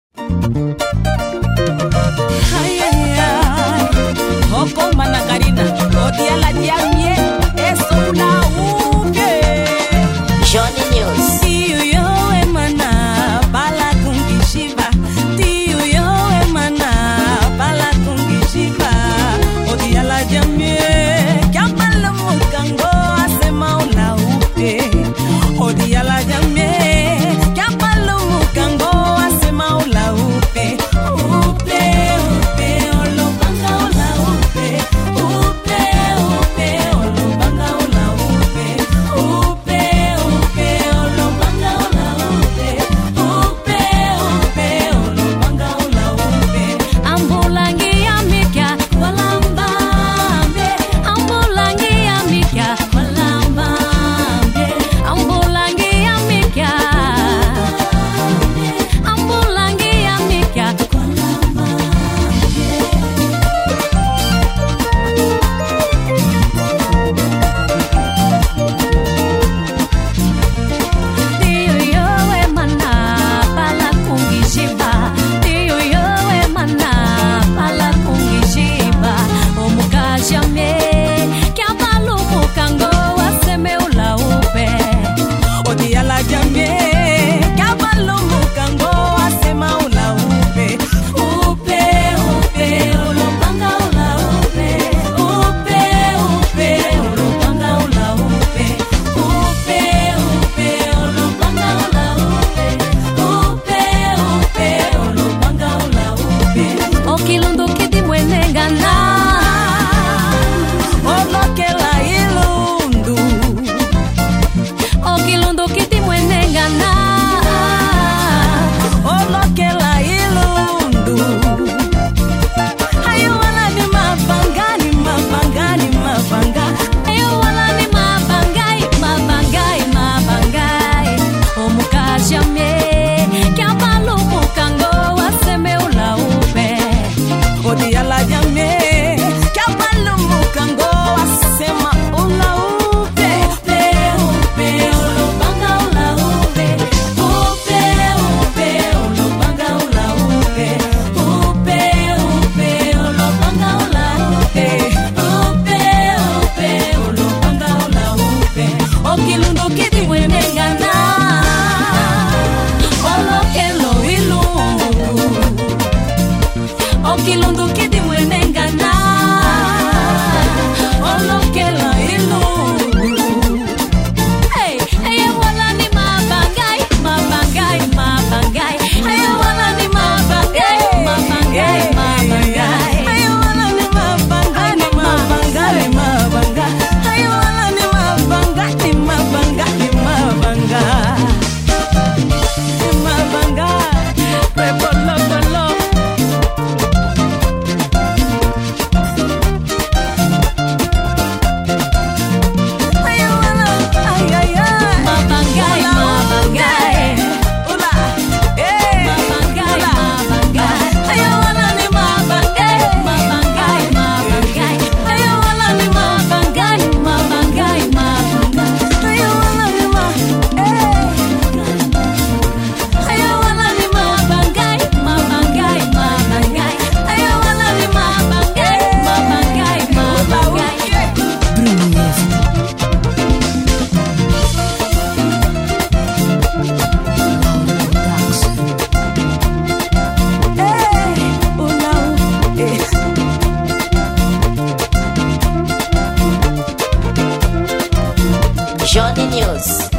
Hoko manakarina, odia la diamie, eso la uke. Johnny News. Tiyo yo emana, bala kungishiba. Tiyo yo emana, bala kungishiba. Odia la diamie, kiamala mukango, asema una uke. Odia la diamie, kiamala mukango, asema una uke. Upe, upe, olopanga una upe. Upe, upe, olopanga una upe. Upe, upe, olopanga una upe. Upe, upe, olopanga una upe. Ambulangi amikya walambambe. Ambulangi amikya walambambe. Ambulangi amikya. Ambulangi amikya walambambe. Tiyo yo emana pala kungishiba. Tiyo yo emana pala kungishiba. Omukajame kiabalu mukango aseme ula upe. Odia la jamie kiabalu mukango asema ula upe. Upe, upe, olopanga ula upe. Upe, upe, olopanga ula upe. Upe, upe, olopanga ula upe. Upe, upe, olopanga ula upe. Okilundu kiti mwenengana. Olokela ilundu. Okilundu kiti mwenengana. Olokela ilundu. Ayo wala ni mabanga, ni mabanga, ni mabanga. Ayo wala ni mabangai, mabangai, mabangai. Omukajame kiabalu mukango aseme ula upe. Odia la jame kiabalu mukango asema ula upe. Upe, upe, olopanga ula upe. Upe, upe, olopanga ula upe. Upe, upe, olopanga ula upe. Upe, upe, olopanga ula upe. Okilundu kiti mwenengana. Olokelo ilundu. Okilundu kiti mwenengana. Olokela ilundu. Hey, hey, wala ni mabangai, mabangai, mabangai. Hey, wala ni mabangai, mabangai, mabangai. Hey, wala ni mabangai, ni mabangai, mabangai. Hey, wala ni mabangai, ni mabangai, ni mabangai. Ni mabangai, pepolo, polo. Ay, wala, ay, ay, ay. Mabangai, mabangai. Ula, mabangai, mabangai. Ay, wala ni mabangai, mabangai, mabangai. Ay, wala ni mabangai, mabangai, mabangai. Ay, wala ni Ay, wala ni mabangai, mabangai, mabangai. Ay, wala ni mabangai, mabangai, mabangai. Johnny News.